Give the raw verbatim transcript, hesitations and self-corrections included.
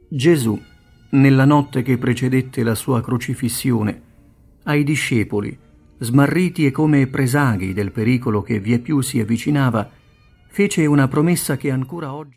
Gesù, nella notte che precedette la sua crocifissione, ai discepoli, smarriti e come presaghi del pericolo che vieppiù si avvicinava, fece una promessa che ancora oggi